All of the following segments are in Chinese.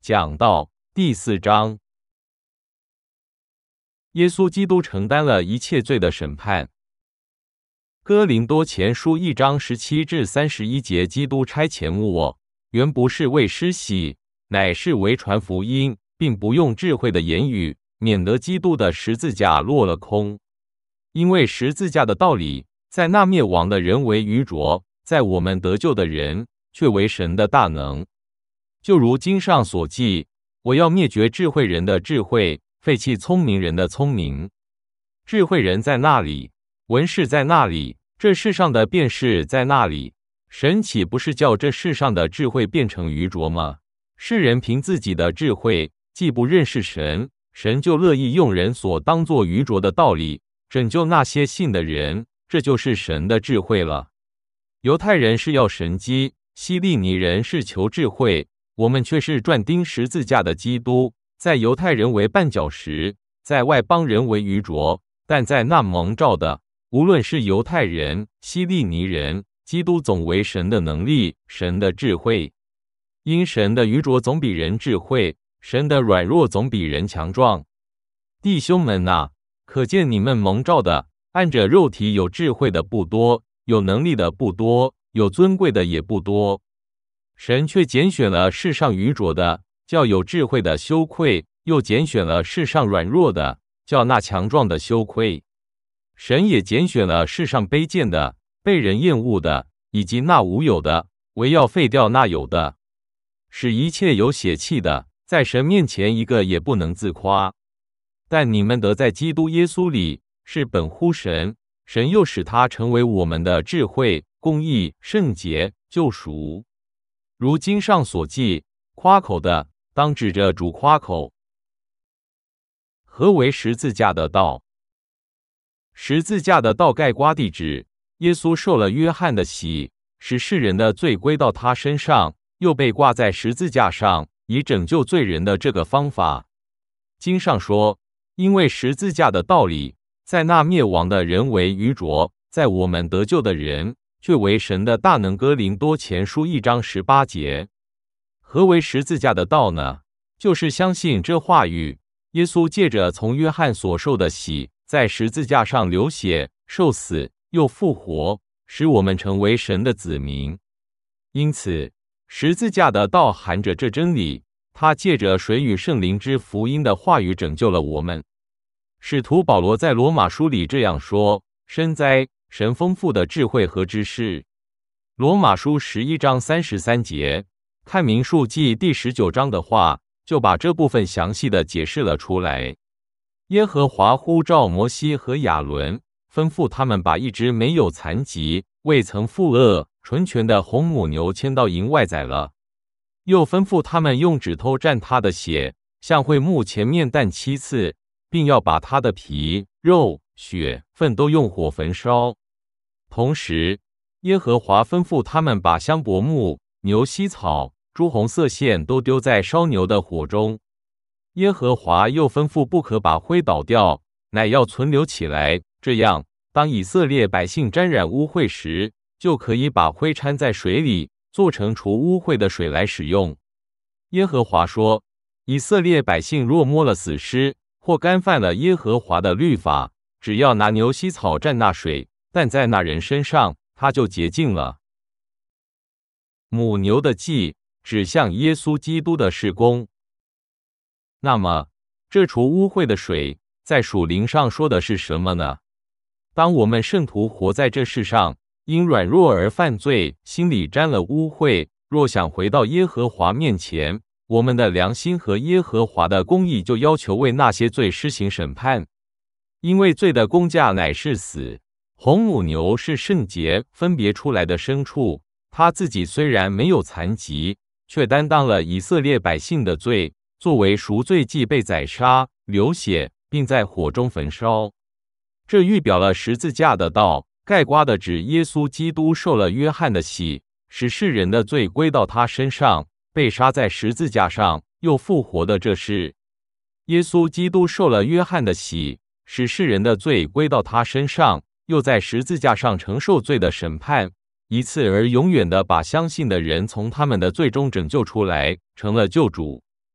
讲道第4章。耶稣基督承担了一切罪的审判。哥林多前书1章17至31节，基督差遣我，原不是为施洗，乃是为传福音，并不用智慧的言语，免得基督的十字架落了空。因为十字架的道理，在那灭亡的人为愚拙，在我们得救的人却为神的大能。就如经上所记，我要灭绝智慧人的智慧，废弃聪明人的聪明。智慧人在那里，文士在那里，这世上的辩士在那里。神岂不是叫这世上的智慧变成愚拙吗？世人凭自己的智慧，既不认识神，神就乐意用人所当作愚拙的道理，拯救那些信的人，这就是神的智慧了。犹太人是要神机，希利尼人是求智慧，我们却是转钉十字架的基督，在犹太人为绊脚石，在外邦人为愚拙，但在那蒙召的，无论是犹太人、希利尼人，基督总为神的能力，神的智慧。因神的愚拙总比人智慧，神的软弱总比人强壮。弟兄们啊，可见你们蒙召的，按着肉体有智慧的不多，有能力的不多，有尊贵的也不多。神却拣选了世上愚拙的，叫有智慧的羞愧；又拣选了世上软弱的，叫那强壮的羞愧。神也拣选了世上卑贱的、被人厌恶的，以及那无有的，为要废掉那有的，使一切有血气的，在神面前一个也不能自夸。但你们得在基督耶稣里，是本乎神，神又使他成为我们的智慧、公义、圣洁、救赎。如经上所记，夸口的，当指着主夸口。何为十字架的道？十字架的道概括地指耶稣受了约翰的洗，使世人的罪归到他身上，又被挂在十字架上，以拯救罪人的这个方法。经上说，因为十字架的道理，在那灭亡的人为愚拙，在我们得救的人却为神的大能。哥林多前书1章18节。何为十字架的道呢？就是相信这话语，耶稣借着从约翰所受的洗，在十字架上流血、受死，又复活，使我们成为神的子民。因此，十字架的道含着这真理，他借着水与圣灵之福音的话语拯救了我们。使徒保罗在罗马书里这样说：深哉，神丰富的智慧和知识。罗马书11章33节。看民数记第19章的话，就把这部分详细的解释了出来。耶和华呼召摩西和亚伦，吩咐他们把一只没有残疾、未曾负恶、纯全的红母牛牵到营外宰了，又吩咐他们用指头蘸它的血，向会幕前面弹7次，并要把它的皮、肉、血、粪都用火焚烧。同时，耶和华吩咐他们把香柏木、牛膝草、朱红色线都丢在烧牛的火中。耶和华又吩咐不可把灰倒掉，乃要存留起来，这样当以色列百姓沾染污秽时，就可以把灰掺在水里，做成除污秽的水来使用。耶和华说，以色列百姓若摸了死尸，或干犯了耶和华的律法，只要拿牛膝草蘸那水，但在那人身上，他就洁净了。母牛的祭指向耶稣基督的事工。那么，这除污秽的水在属灵上说的是什么呢？当我们圣徒活在这世上，因软弱而犯罪，心里沾了污秽，若想回到耶和华面前，我们的良心和耶和华的公义就要求为那些罪施行审判。因为罪的工价乃是死。红母牛是圣洁分别出来的牲畜，他自己虽然没有残疾，却担当了以色列百姓的罪，作为赎罪祭被宰杀、流血，并在火中焚烧。这预表了十字架的道，概括的指耶稣基督受了约翰的洗，使世人的罪归到他身上，被杀在十字架上，又复活的这事。耶稣基督受了约翰的洗，使世人的罪归到他身上，又在十字架上承受罪的审判，一次而永远的把相信的人从他们的罪中拯救出来，成了救主。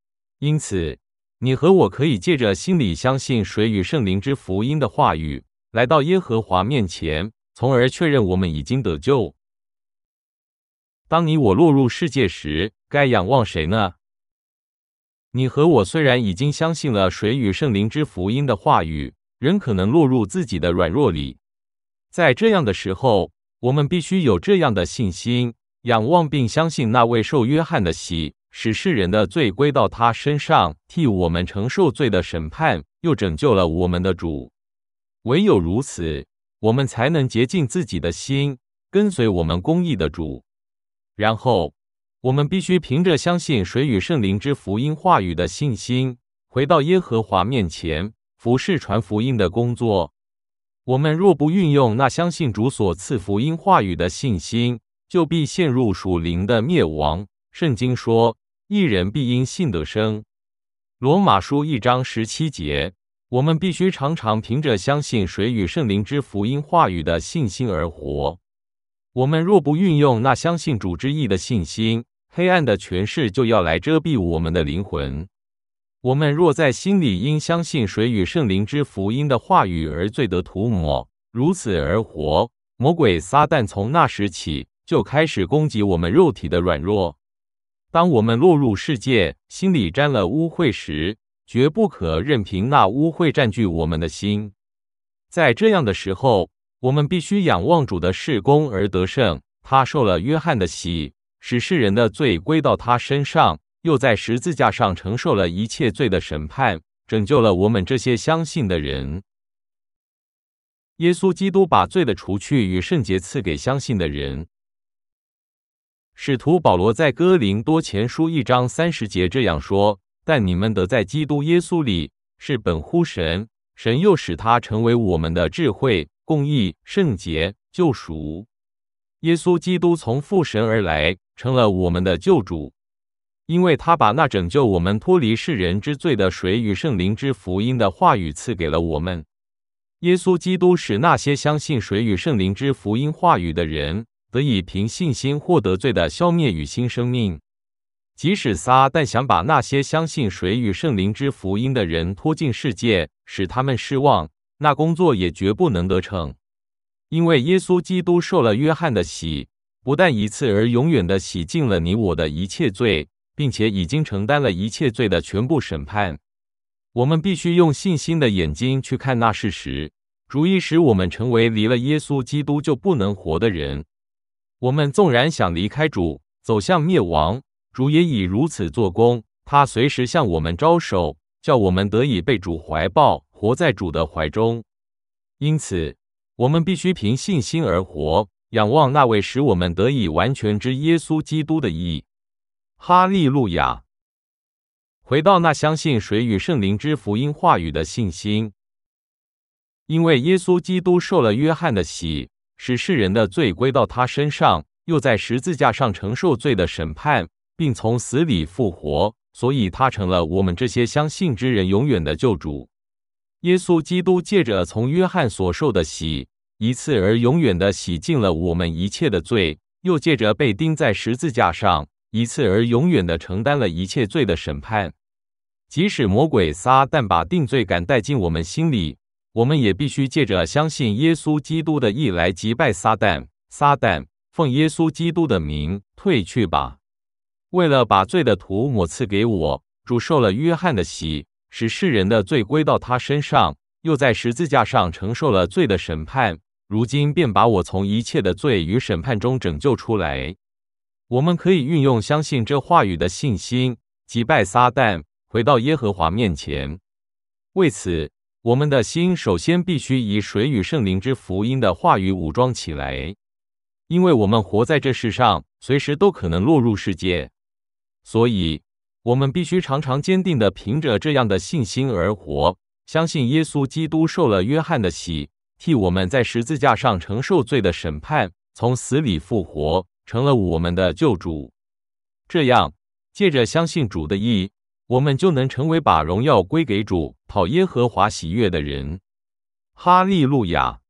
因此，你和我可以借着心里相信水与圣灵之福音的话语，来到耶和华面前，从而确认我们已经得救。当你我落入世界时，该仰望谁呢？你和我虽然已经相信了水与圣灵之福音的话语，仍可能落入自己的软弱里。在这样的时候，我们必须有这样的信心，仰望并相信那位受约翰的洗，使世人的罪归到他身上，替我们承受罪的审判，又拯救了我们的主。唯有如此，我们才能洁净自己的心，跟随我们公义的主。然后，我们必须凭着相信水与圣灵之福音话语的信心，回到耶和华面前，服事传福音的工作。我们若不运用那相信主所赐福音话语的信心，就必陷入属灵的灭亡。圣经说，义人必因信得生。罗马书1章17节，我们必须常常凭着相信水与圣灵之福音话语的信心而活。我们若不运用那相信主之义的信心，黑暗的权势就要来遮蔽我们的灵魂。我们若在心里因相信水与圣灵之福音的话语而罪得涂抹，如此而活，魔鬼撒旦从那时起就开始攻击我们肉体的软弱。当我们落入世界，心里沾了污秽时，绝不可任凭那污秽占据我们的心。在这样的时候，我们必须仰望主的事工而得胜。他受了约翰的洗，使世人的罪归到他身上，又在十字架上承受了一切罪的审判，拯救了我们这些相信的人。耶稣基督把罪的除去与圣洁赐给相信的人。使徒保罗在哥林多前书1章30节这样说：但你们得在基督耶稣里，是本乎神，神又使他成为我们的智慧、公义、圣洁、救赎。耶稣基督从父神而来，成了我们的救主，因为他把那拯救我们脱离世人之罪的水与圣灵之福音的话语赐给了我们。耶稣基督使那些相信水与圣灵之福音话语的人，得以凭信心获得罪的消灭与新生命。即使撒旦想把那些相信水与圣灵之福音的人拖进世界，使他们失望，那工作也绝不能得逞。因为耶稣基督受了约翰的洗，不但一次而永远的洗净了你我的一切罪，并且已经承担了一切罪的全部审判。我们必须用信心的眼睛去看那事实，足以使我们成为离了耶稣基督就不能活的人。我们纵然想离开主，走向灭亡，主也以如此做工，他随时向我们招手，叫我们得以被主怀抱，活在主的怀中。因此，我们必须凭信心而活，仰望那位使我们得以完全之耶稣基督的义。哈利路亚！回到那相信水与圣灵之福音话语的信心。因为耶稣基督受了约翰的洗，使世人的罪归到他身上，又在十字架上承受罪的审判，并从死里复活，所以他成了我们这些相信之人永远的救主。耶稣基督借着从约翰所受的洗，一次而永远的洗净了我们一切的罪，又借着被钉在十字架上，一次而永远的承担了一切罪的审判。即使魔鬼撒旦把定罪感带进我们心里，我们也必须借着相信耶稣基督的义来击败撒旦。撒旦，奉耶稣基督的名，退去吧！为了把罪的涂抹赐给我，主受了约翰的洗，使世人的罪归到他身上，又在十字架上承受了罪的审判，如今便把我从一切的罪与审判中拯救出来。我们可以运用相信这话语的信心，击败撒旦，回到耶和华面前。为此，我们的心首先必须以水与圣灵之福音的话语武装起来，因为我们活在这世上，随时都可能落入世界。所以，我们必须常常坚定地凭着这样的信心而活，相信耶稣基督受了约翰的洗，替我们在十字架上承受罪的审判，从死里复活，成了我们的救主。这样，借着相信主的义，我们就能成为把荣耀归给主、讨耶和华喜悦的人。哈利路亚！